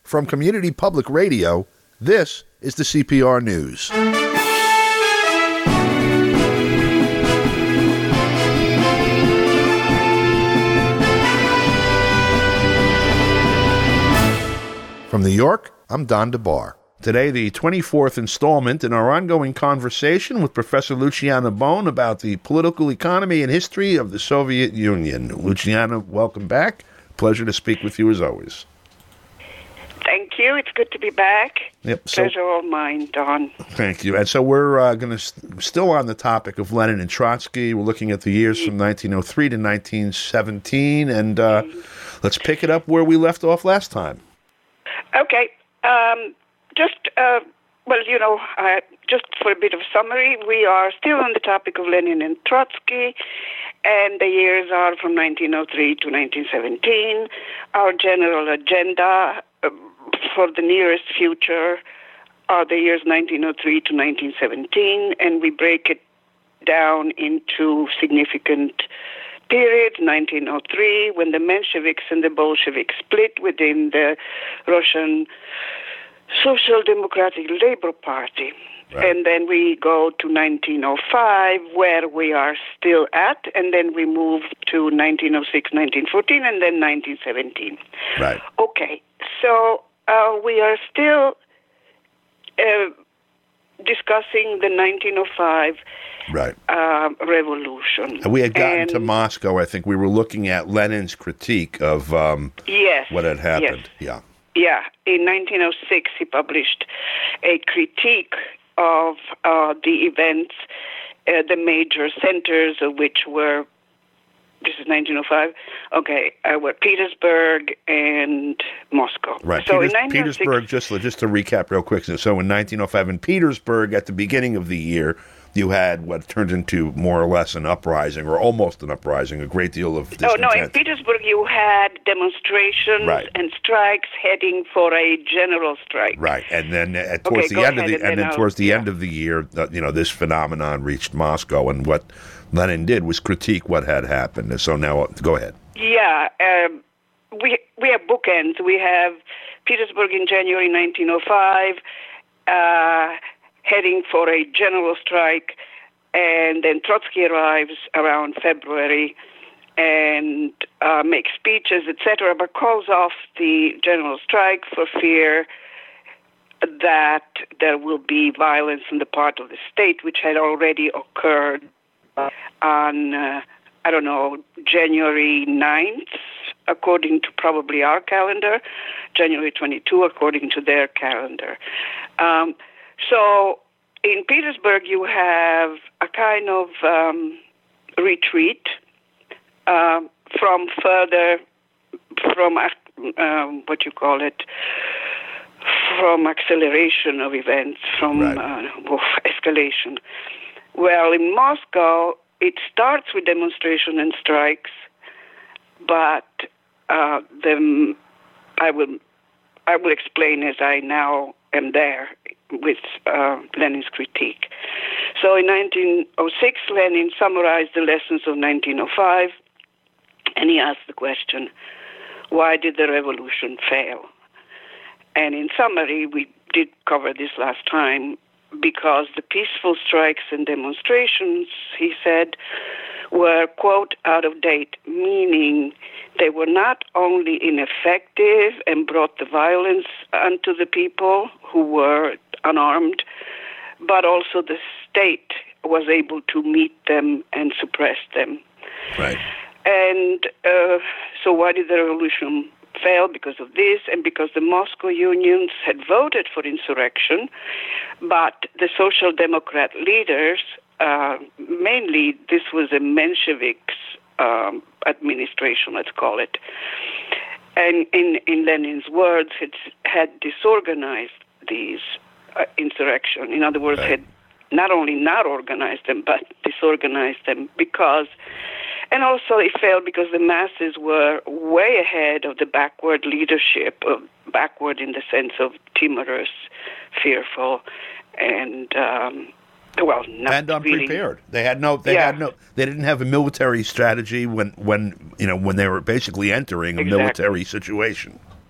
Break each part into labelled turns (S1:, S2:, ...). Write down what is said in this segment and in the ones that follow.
S1: From Community Public Radio, this is the CPR News. From New York, I'm Don DeBar. Today, the 24th installment in our ongoing conversation with Professor Luciana Bone about the political economy and history of the Soviet Union. Luciana, welcome back. Pleasure to speak with you as always.
S2: Thank you. It's good to be back.
S1: Yep.
S2: Pleasure all mine, Don.
S1: Thank you. And so we're going to still on the topic of Lenin and Trotsky. We're looking at the years from 1903 to 1917, and let's pick it up where we left off last time.
S2: Okay. Just for a bit of summary, we are still on the topic of Lenin and Trotsky, and the years are from 1903 to 1917. Our general agenda for the nearest future are the years 1903 to 1917, and we break it down into significant periods. 1903, when the Mensheviks and the Bolsheviks split within the Russian Social Democratic Labor Party. Right. And then we go to 1905, where we are still at, and then we move to 1906, 1914, and then 1917.
S1: Right.
S2: Okay, so we are still discussing the 1905 revolution.
S1: And we had gotten to Moscow. I think we were looking at Lenin's critique of what had happened.
S2: Yes. Yeah. In 1906, he published a critique of the events, the major centers of which were, this is 1905, were Petersburg and Moscow.
S1: Right.
S2: So
S1: Petersburg, just to recap real quick, so in 1905 in Petersburg, at the beginning of the year, you had what turned into more or less an uprising, or almost an uprising, a great deal of discontent.
S2: Oh, no, in Petersburg you had demonstrations and strikes heading for a general strike.
S1: Right, and then towards the end of the year, this phenomenon reached Moscow, and what Lenin did was critique what had happened. And so now, go ahead.
S2: Yeah, we have bookends. We have Petersburg in January 1905, heading for a general strike, and then Trotsky arrives around February and makes speeches, etc., but calls off the general strike for fear that there will be violence on the part of the state, which had already occurred on, January 9th, according to probably our calendar, January 22, according to their calendar. So in Petersburg, you have a kind of retreat from acceleration of events, from escalation. Well, in Moscow, it starts with demonstration and strikes, but I will explain as I now am there with Lenin's critique. So in 1906, Lenin summarized the lessons of 1905, and he asked the question, why did the revolution fail? And in summary, we did cover this last time, because the peaceful strikes and demonstrations, he said, were, quote, out of date, meaning they were not only ineffective and brought the violence unto the people who were unarmed, but also the state was able to meet them and suppress them.
S1: Right.
S2: And so why did the revolution fail? Because of this, and because the Moscow unions had voted for insurrection, but the Social Democrat leaders, mainly this was a Mensheviks administration, let's call it, and in Lenin's words, had disorganized these insurrection. In other words, had not only not organized them, but disorganized them because, and also it failed because the masses were way ahead of the backward leadership, backward in the sense of timorous, fearful, and
S1: and unprepared.
S2: Really.
S1: They didn't have a military strategy when they were basically entering a military situation.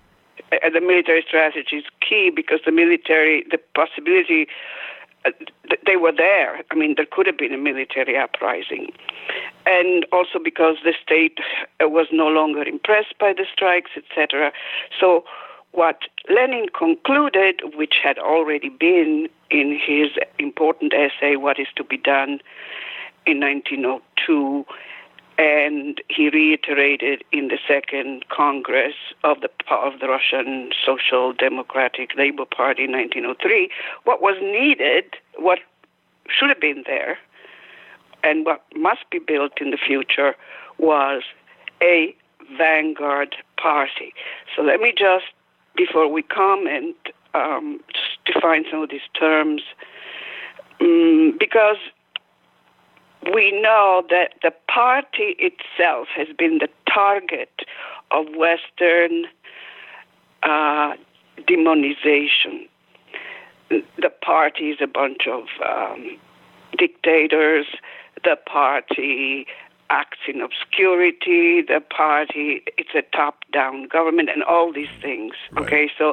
S2: the military strategy is key because the possibility, they were there. I mean, there could have been a military uprising. And also because the state was no longer impressed by the strikes, etc. So what Lenin concluded, which had already been in his important essay, What is to be Done, in 1902, and he reiterated in the Second Congress of the Russian Social Democratic Labour Party in 1903, what was needed, what should have been there, and what must be built in the future was a vanguard party. So let me just, before we comment, just define some of these terms, because we know that the party itself has been the target of Western demonization. The party is a bunch of dictators. The party acts in obscurity. The party, it's a top-down government, and all these things. Right. Okay, so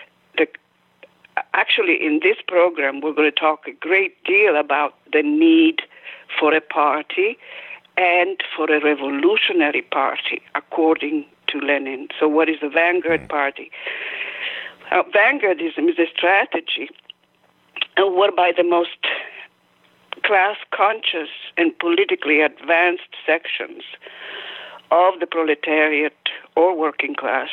S2: actually in this program, we're going to talk a great deal about the need for a party and for a revolutionary party, according to Lenin. So what is the vanguard party? Vanguardism is a strategy whereby the most class-conscious and politically advanced sections of the proletariat or working class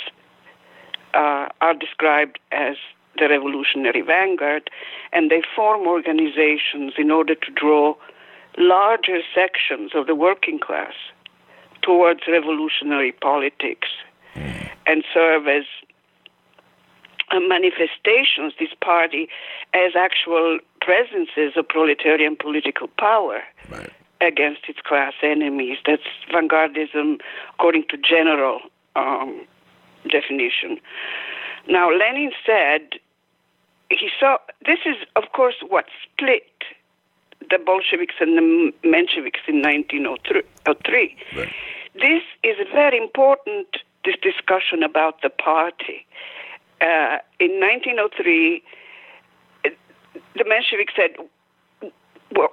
S2: are described as the revolutionary vanguard, and they form organizations in order to draw larger sections of the working class towards revolutionary politics and serve as manifestations, this party, as actual presences of proletarian political power against its class enemies. That's vanguardism according to general definition. Now, Lenin said, he saw, this is, of course, what split the Bolsheviks and the Mensheviks in 1903. Right. This is very important, this discussion about the party. In 1903, the Mensheviks said, well,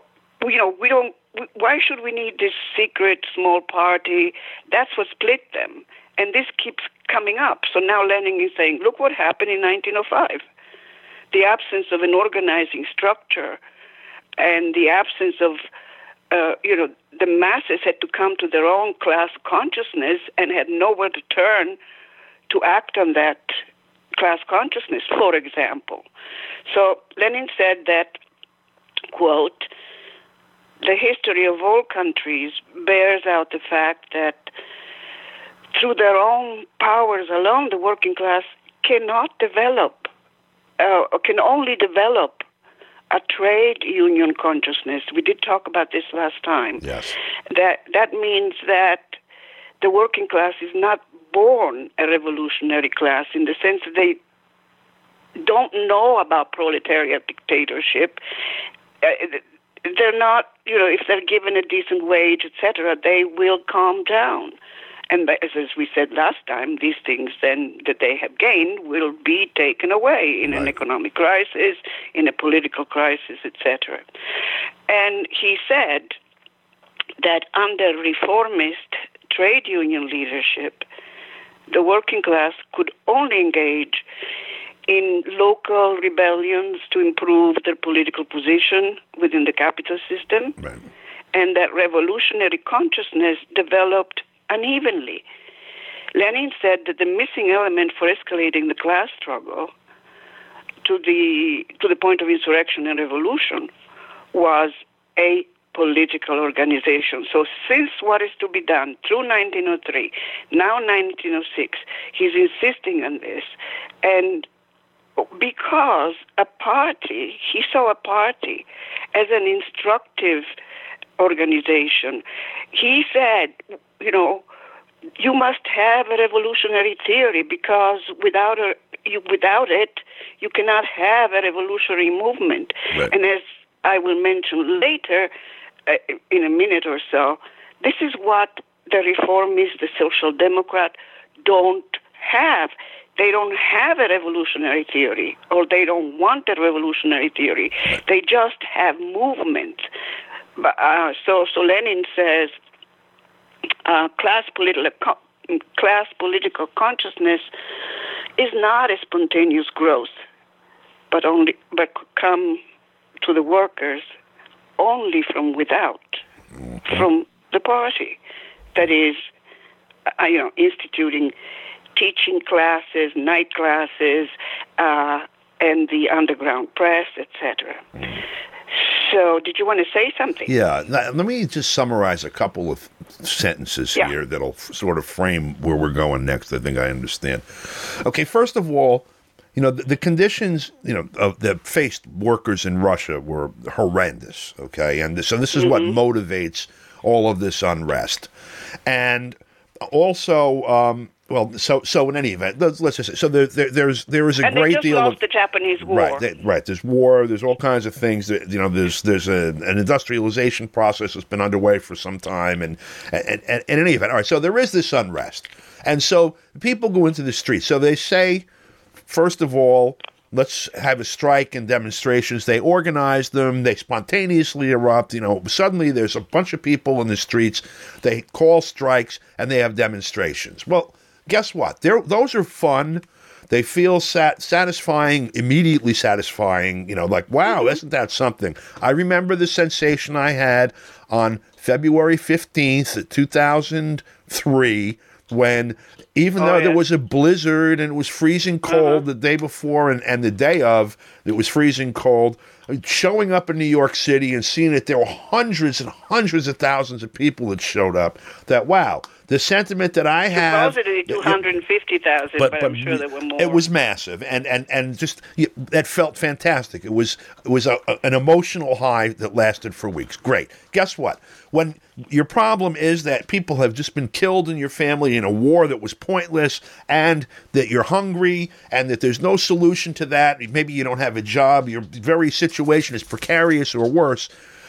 S2: why should we need this secret small party? That's what split them. And this keeps coming up. So now Lenin is saying, look what happened in 1905. The absence of an organizing structure and the absence of, the masses had to come to their own class consciousness and had nowhere to turn to act on that class consciousness, for example. So Lenin said that, quote, the history of all countries bears out the fact that through their own powers alone, the working class cannot develop, or can only develop a trade union consciousness. We did talk about this last time.
S1: Yes.
S2: That means that the working class is not born a revolutionary class in the sense that they don't know about proletariat dictatorship. They're not, if they're given a decent wage, etc., they will calm down. And as we said last time, these things then that they have gained will be taken away in an economic crisis, in a political crisis, etc. And he said that under reformist trade union leadership, the working class could only engage in local rebellions to improve their political position within the capital system, and that revolutionary consciousness developed unevenly. Lenin said that the missing element for escalating the class struggle to the point of insurrection and revolution was a political organization. So since What is to be Done through 1903, now 1906, he's insisting on this. And because he saw a party as an instructive organization, he said, you must have a revolutionary theory because without it, you cannot have a revolutionary movement. Right. And as I will mention later, in a minute or so, this is what the reformists, the social democrat, don't have. They don't have a revolutionary theory, or they don't want a revolutionary theory. They just have movement. So Lenin says class political consciousness is not a spontaneous growth, but come to the workers only from without, from the party. That is, instituting teaching classes, night classes, and the underground press, etc. So, did you want to say something?
S1: Yeah. Let me just summarize a couple of sentences here that'll sort of frame where we're going next. I think I understand. Okay, first of all, the conditions, that faced workers in Russia were horrendous, okay? And so this is what motivates all of this unrest. And also, so in any event, let's just say, so there is a great deal of
S2: the Japanese War.
S1: Right. There's war. There's all kinds of things that there's an industrialization process that's been underway for some time, and in any event, all right. So there is this unrest, and so people go into the streets. So they say, first of all, let's have a strike and demonstrations. They organize them. They spontaneously erupt. Suddenly there's a bunch of people in the streets. They call strikes and they have demonstrations. Well, guess what? Those are fun. They feel satisfying, immediately satisfying, like, wow, isn't that something? I remember the sensation I had on February 15th, 2003, when even though there was a blizzard and it was freezing cold the day before and the day of, it was freezing cold, showing up in New York City and seeing that there were hundreds and hundreds of thousands of people that showed up, that, wow, the sentiment that I have...
S2: Supposedly 250,000, but I'm sure there were more.
S1: It was massive, and just that felt fantastic. It was an emotional high that lasted for weeks. Great. Guess what? When your problem is that people have just been killed in your family in a war that was pointless, and that you're hungry, and that there's no solution to that, maybe you don't have a job, your very situation is precarious or worse,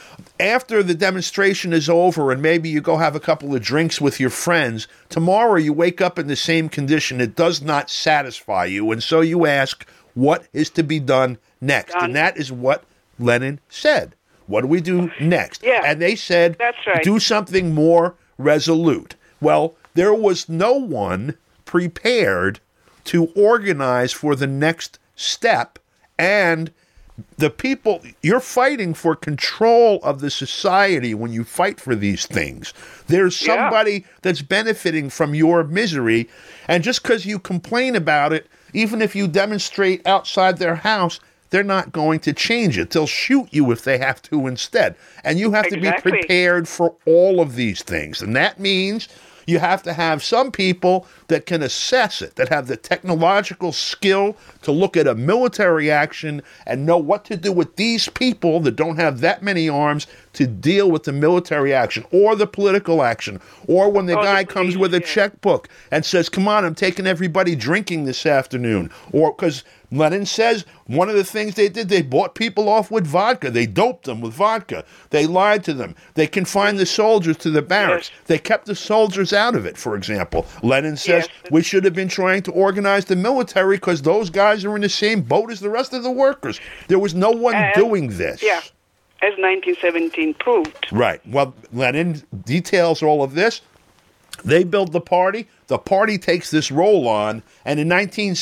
S1: after the demonstration is over and maybe you go have a couple of drinks with your friends, tomorrow you wake up in the same condition. It does not satisfy you. And so you ask, what is to be done next? And that is what Lenin said. What do we do next?
S2: Yeah,
S1: and they said,
S2: that's right.
S1: Do something more resolute. Well, there was no one prepared to organize for the next step, and the people, you're fighting for control of the society when you fight for these things. There's somebody that's benefiting from your misery, and just because you complain about it, even if you demonstrate outside their house, they're not going to change it. They'll shoot you if they have to instead. And you have to be prepared for all of these things. And that means you have to have some people that can assess it, that have the technological skill to look at a military action and know what to do with these people that don't have that many arms to deal with the military action or the political action, or when the guy comes with a checkbook and says, come on, I'm taking everybody drinking this afternoon, or because Lenin says one of the things they did, they bought people off with vodka. They doped them with vodka. They lied to them. They confined the soldiers to the barracks. Yes. They kept the soldiers out of it, for example. Lenin says we should have been trying to organize the military because those guys are in the same boat as the rest of the workers. There was no one doing this.
S2: Yeah, as 1917 proved.
S1: Right. Well, Lenin details all of this. They build the party. The party takes this role on. And in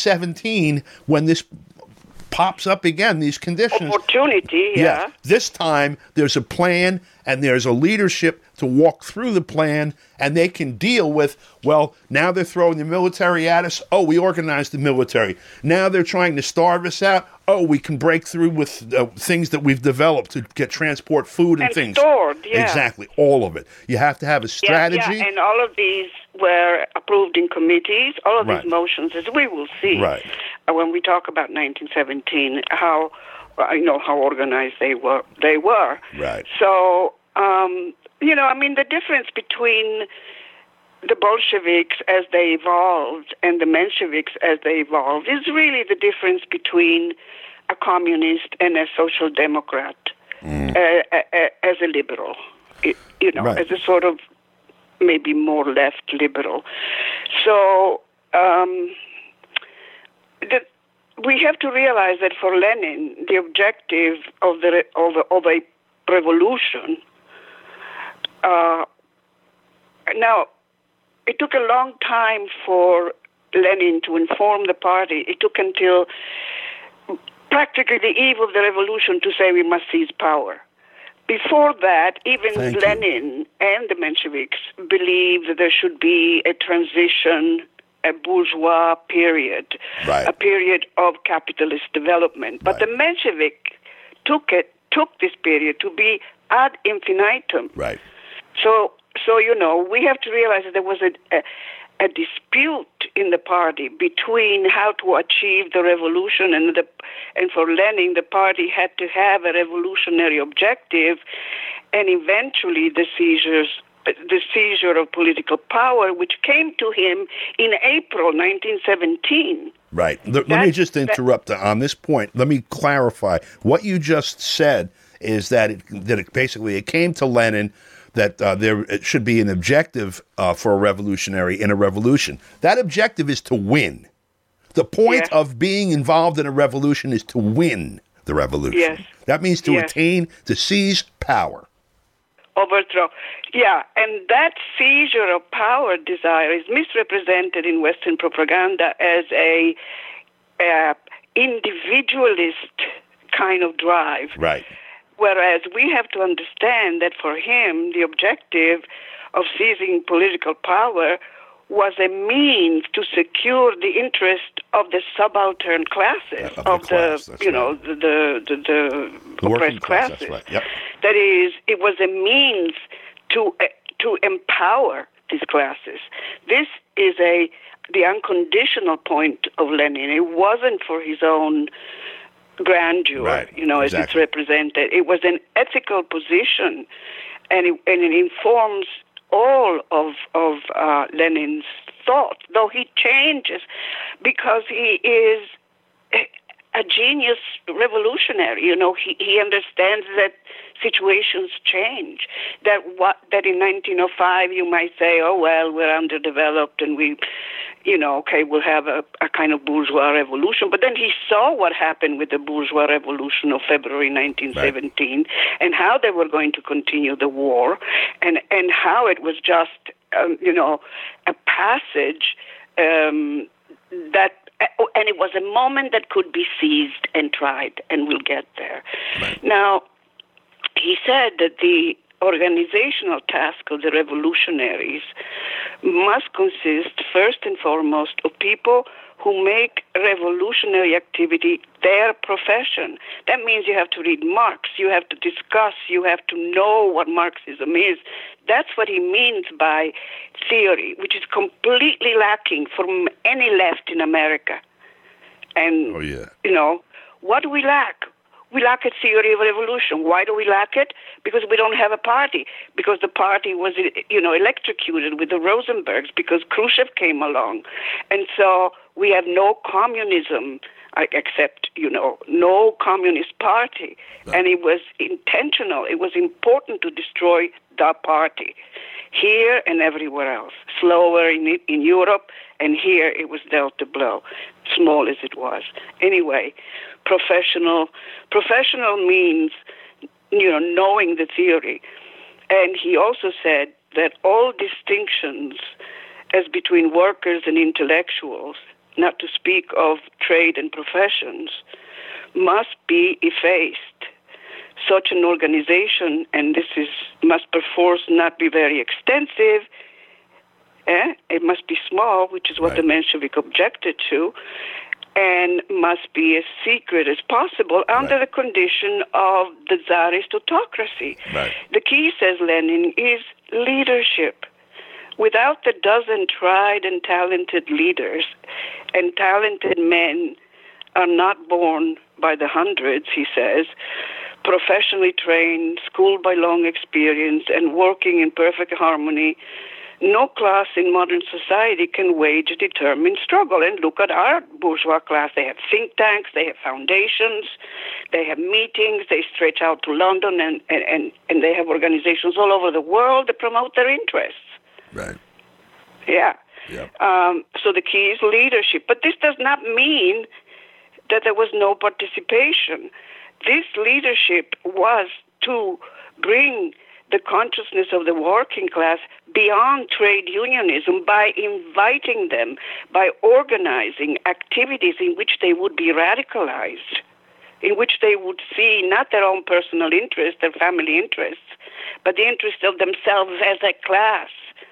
S1: 1917, when this pops up again, these conditions...
S2: Opportunity,
S1: this time, there's a plan and there's a leadership to walk through the plan, and they can deal with, well, now they're throwing the military at us. Oh, we organized the military. Now they're trying to starve us out. Oh, we can break through with things that we've developed to get transport food and things.
S2: Stored,
S1: Exactly, all of it. You have to have a strategy.
S2: Yeah, and all of these were approved in committees, all of these motions, as we will see when we talk about 1917, how organized they were.
S1: Right.
S2: So, the difference between the Bolsheviks as they evolved and the Mensheviks as they evolved is really the difference between a communist and a social democrat as a liberal, as a sort of maybe more left liberal. So we have to realize that for Lenin, the objective of a revolution. Now, it took a long time for Lenin to inform the party. It took until practically the eve of the revolution to say we must seize power. Before that, even Lenin and the Mensheviks believed that there should be a transition, a bourgeois period, a period of capitalist development. But the Menshevik took this period to be ad infinitum.
S1: Right.
S2: So we have to realize that there was a dispute in the party between how to achieve the revolution, and for Lenin, the party had to have a revolutionary objective, and eventually the seizure of political power, which came to him in April 1917.
S1: Right. Let me just interrupt on this point. Let me clarify. What you just said is that it came to Lenin that there should be an objective for a revolutionary in a revolution. That objective is to win. The point of being involved in a revolution is to win the revolution.
S2: Yes.
S1: That means to to seize power.
S2: Overthrow. Yeah, and that seizure of power desire is misrepresented in Western propaganda as a individualist kind of drive.
S1: Right.
S2: Whereas we have to understand that for him, the objective of seizing political power was a means to secure the interest of the subaltern classes, the oppressed classes.
S1: That's right. Yep.
S2: That is, it was a means to empower these classes. This is the unconditional point of Lenin. It wasn't for his own grandeur, as it's represented. It was an ethical position, and it informs all of Lenin's thought, though he changes because he is a genius revolutionary. He understands that situations change. That in 1905 you might say, oh well, we're underdeveloped and we'll have a kind of bourgeois revolution. But then he saw what happened with the bourgeois revolution of February 1917 and how they were going to continue the war and how it was just, a passage and it was a moment that could be seized and tried, and we'll get there.
S1: Right.
S2: Now, he said that the organizational task of the revolutionaries must consist, first and foremost, of people who make revolutionary activity their profession. That means you have to read Marx, you have to discuss, you have to know what Marxism is. That's what he means by theory, which is completely lacking from any left in America. And, what do we lack? We lack a theory of revolution. Why do we lack it? Because we don't have a party. Because the party was, electrocuted with the Rosenbergs because Khrushchev came along. And so we have no communism except, no communist party. No. And it was intentional. It was important to destroy the party here and everywhere else. Slower in Europe, and here it was dealt a blow, small as it was. Anyway, professional means, knowing the theory. And he also said that all distinctions as between workers and intellectuals, not to speak of trade and professions, must be effaced. Such an organization, and must perforce not be very extensive, it must be small, which is what the Menshevik objected to, and must be as secret as possible under the condition of the Tsarist autocracy.
S1: Right.
S2: The key, says Lenin, is leadership. Without the dozen tried and talented leaders, and talented men are not born by the hundreds, he says, professionally trained, schooled by long experience, and working in perfect harmony, no class in modern society can wage a determined struggle. And look at our bourgeois class. They have think tanks, they have foundations, they have meetings, they stretch out to London, and they have organizations all over the world that promote their interests.
S1: Right.
S2: Yeah.
S1: Yep.
S2: So the key is leadership. But this does not mean that there was no participation. This leadership was to bring the consciousness of the working class beyond trade unionism by inviting them, by organizing activities in which they would be radicalized, in which they would see not their own personal interests, their family interests, but the interests of themselves as a class.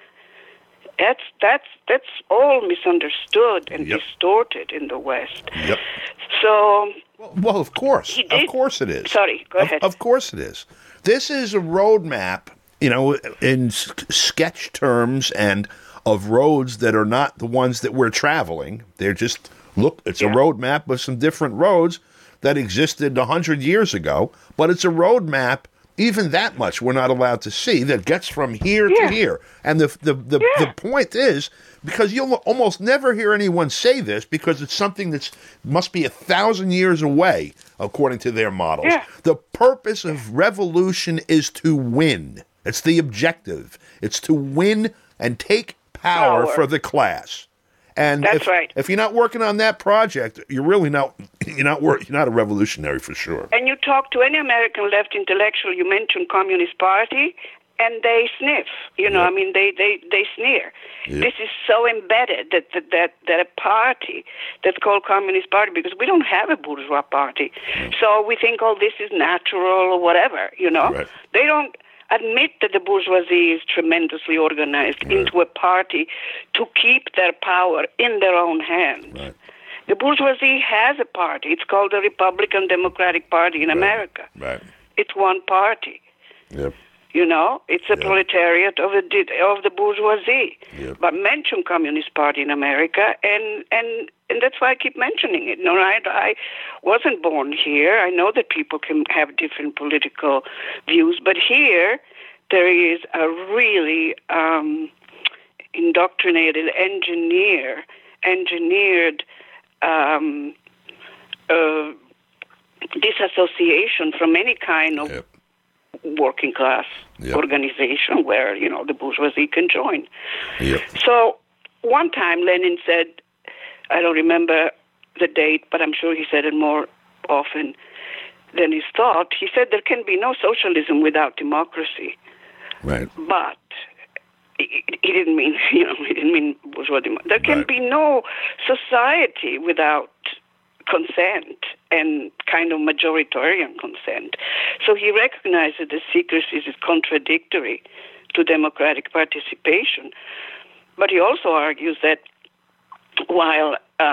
S2: That's all misunderstood and distorted in the West.
S1: Yep.
S2: So,
S1: well, of course. Of course it is.
S2: Sorry, go ahead.
S1: Of course it is. This is a roadmap, in sketch terms and of roads that are not the ones that we're traveling. They're just, it's a roadmap of some different roads that existed 100 years ago, but it's a roadmap, even that much we're not allowed to see, that gets from here to here. And the point is, because you'll almost never hear anyone say this, because it's something that must be 1,000 years away, according to their models.
S2: Yeah.
S1: The purpose of revolution is to win. It's the objective. It's to win and take power for the class. And
S2: that's right.
S1: If you're not working on that project, you're really not. You're not a revolutionary for sure.
S2: And you talk to any American left intellectual, you mention Communist Party, and they sniff. I mean, they sneer. Yep. This is so embedded that a party that's called Communist Party, because we don't have a bourgeois party, so we think, this is natural or whatever.
S1: Right.
S2: They don't admit that the bourgeoisie is tremendously organized into a party to keep their power in their own hands.
S1: Right.
S2: The bourgeoisie has a party. It's called the Republican Democratic Party in America.
S1: Right.
S2: It's one party.
S1: Yep.
S2: It's a proletariat of the bourgeoisie.
S1: Yep.
S2: But mention Communist Party in America, and that's why I keep mentioning it. I wasn't born here. I know that people can have different political views, but here there is a really indoctrinated, engineered disassociation from any kind of working class organization where, the bourgeoisie can join.
S1: Yep.
S2: So one time Lenin said, I don't remember the date, but I'm sure he said it more often than his thought. He said there can be no socialism without democracy.
S1: Right.
S2: But he didn't mean, he didn't mean bourgeois democracy. There can be no society without consent and kind of majoritarian consent. So he recognizes that secrecy is contradictory to democratic participation. But he also argues that while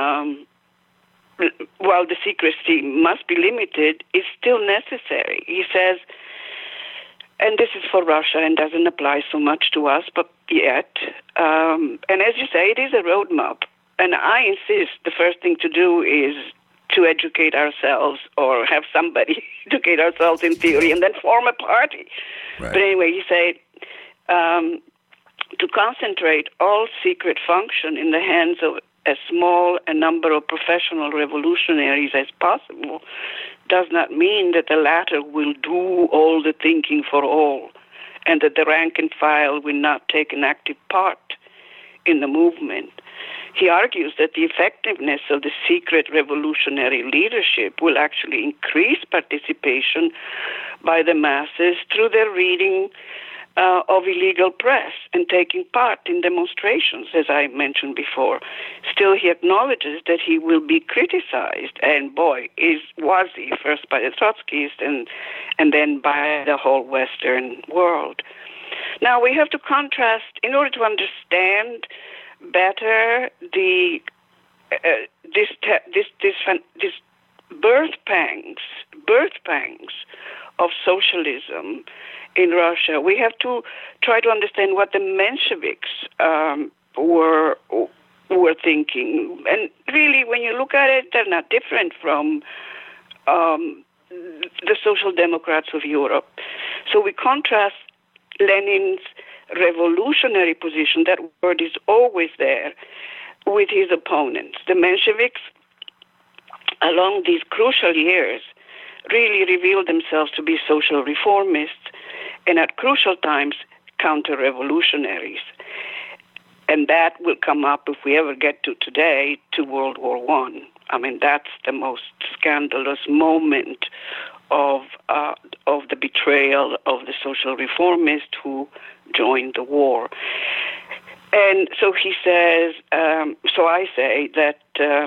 S2: the secrecy must be limited, it's still necessary. He says, and this is for Russia and doesn't apply so much to us, but yet, and as you say, it is a roadmap. And I insist the first thing to do is to educate ourselves, or have somebody educate ourselves in theory, and then form a party.
S1: Right.
S2: But anyway, he said, to concentrate all secret function in the hands of as small a number of professional revolutionaries as possible does not mean that the latter will do all the thinking for all, and that the rank and file will not take an active part in the movement. He argues that the effectiveness of the secret revolutionary leadership will actually increase participation by the masses through their reading of illegal press and taking part in demonstrations, as I mentioned before. Still, he acknowledges that he will be criticized, and was he first by the Trotskyists and then by the whole Western world. Now, we have to contrast, in order to understand better this birth pangs of socialism in Russia, we have to try to understand what the Mensheviks were thinking. And really, when you look at it, they're not different from the Social Democrats of Europe. So we contrast Lenin's revolutionary position, that word is always there, with his opponents. The Mensheviks, along these crucial years, really revealed themselves to be social reformists, and at crucial times, counter-revolutionaries. And that will come up, if we ever get to today, to World War I. I mean, that's the most scandalous moment of the betrayal of the social reformist who joined the war. And so he says, so I say that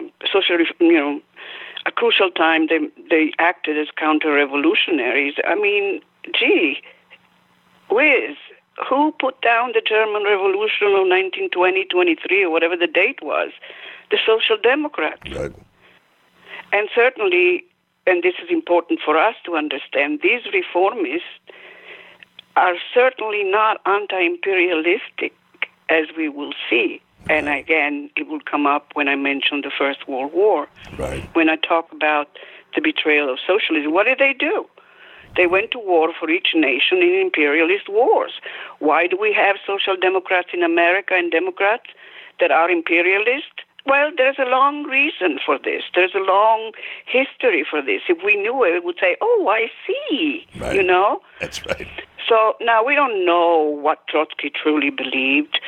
S2: a crucial time they acted as counter-revolutionaries. I mean, gee whiz, who put down the German Revolution of 1920, 23, or whatever the date was? The Social Democrats.
S1: Right.
S2: And certainly, and this is important for us to understand, these reformists are certainly not anti-imperialistic, as we will see. And again, it will come up when I mention the First World War.
S1: Right.
S2: When I talk about the betrayal of socialism, what did they do? They went to war for each nation in imperialist wars. Why do we have social democrats in America and Democrats that are imperialist? Well, there's a long reason for this. There's a long history for this. If we knew it, we would say, oh, I see,
S1: right.
S2: You know?
S1: That's right.
S2: So now we don't know what Trotsky truly believed.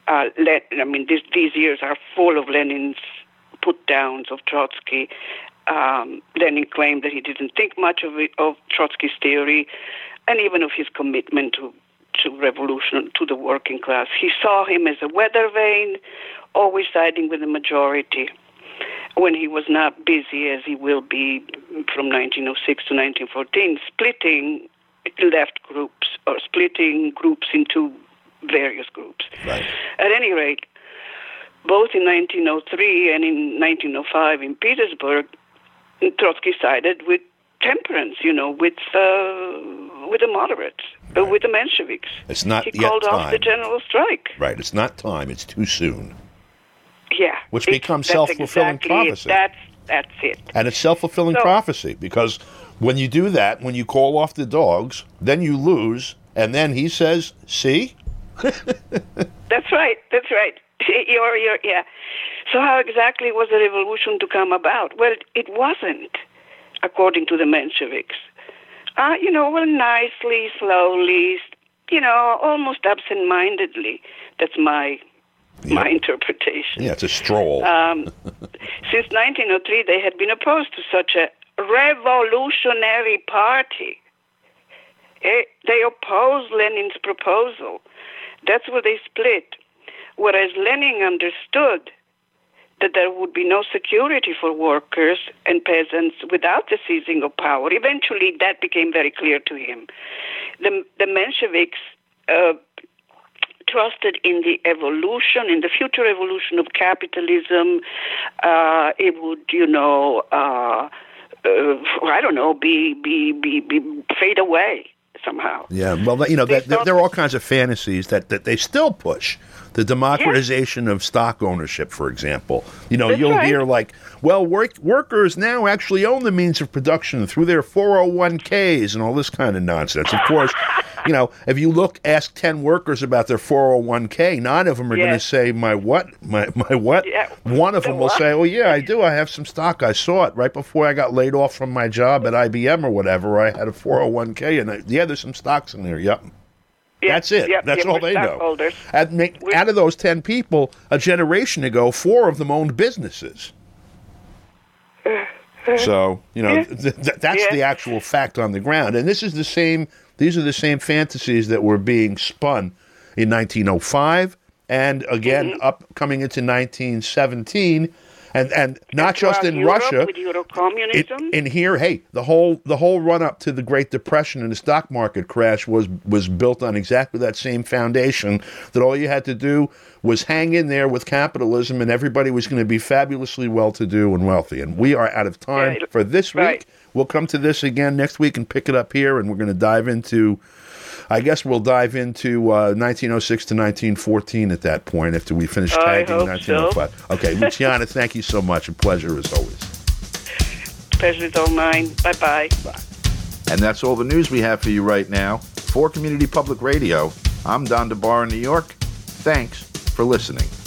S2: These years are full of Lenin's put-downs of Trotsky. Lenin claimed that he didn't think much of Trotsky's theory, and even of his commitment to revolution, to the working class. He saw him as a weather vane, always siding with the majority, when he was not busy, as he will be from 1906 to 1914, splitting left groups or splitting groups into various groups.
S1: Right.
S2: At any rate, both in 1903 and in 1905 in Petersburg, Trotsky sided with temperance, with the moderates,
S1: right.
S2: with the Mensheviks.
S1: It's not
S2: he
S1: yet
S2: called
S1: time.
S2: off the general strike.
S1: Right. It's not time. It's too soon.
S2: Yeah.
S1: Which becomes self-fulfilling prophecy.
S2: That's it.
S1: And it's self-fulfilling prophecy, because when you do that, when you call off the dogs, then you lose, and then he says, see?
S2: That's right. Yeah. So how exactly was the revolution to come about? Well, it wasn't, according to the Mensheviks. Nicely, slowly, almost absent-mindedly. That's my interpretation.
S1: Yeah, it's a stroll.
S2: Since 1903, they had been opposed to such a revolutionary party. They opposed Lenin's proposal. That's where they split. Whereas Lenin understood that there would be no security for workers and peasants without the seizing of power. Eventually, that became very clear to him. The Mensheviks trusted in the evolution, in the future evolution of capitalism. It would, be fade away somehow.
S1: Yeah, well, there are all kinds of fantasies that they still push. The democratization of stock ownership, for example. You'll hear workers now actually own the means of production through their 401ks and all this kind of nonsense. Of course, if you ask 10 workers about their 401k, 9 of them are going to say, my what? My what? Yeah. One of them will say, oh, yeah, I do. I have some stock. I saw it right before I got laid off from my job at IBM or whatever. I had a 401k, and there's some stocks in there. Yep. That's it. That's all they know. Out of those 10 people, a generation ago, 4 of them owned businesses. So, that's the actual fact on the ground. And these are the same fantasies that were being spun in 1905 and again coming into 1917. And not just in
S2: Europe,
S1: Russia,
S2: with Eurocommunism.
S1: In here, hey, the whole run up to the Great Depression and the stock market crash was built on exactly that same foundation. That all you had to do was hang in there with capitalism, and everybody was going to be fabulously well-to-do and wealthy. And we are out of time for this week.
S2: Right.
S1: We'll come to this again next week and pick it up here, and we're going to dive into. I guess we'll dive into 1906 to 1914 at that point after we finish tagging 1905. So. Okay, Luciana, thank you so much. A pleasure as always.
S2: Pleasure is all mine. Bye-bye.
S1: Bye. And that's all the news we have for you right now. For Community Public Radio, I'm Don DeBar in New York. Thanks for listening.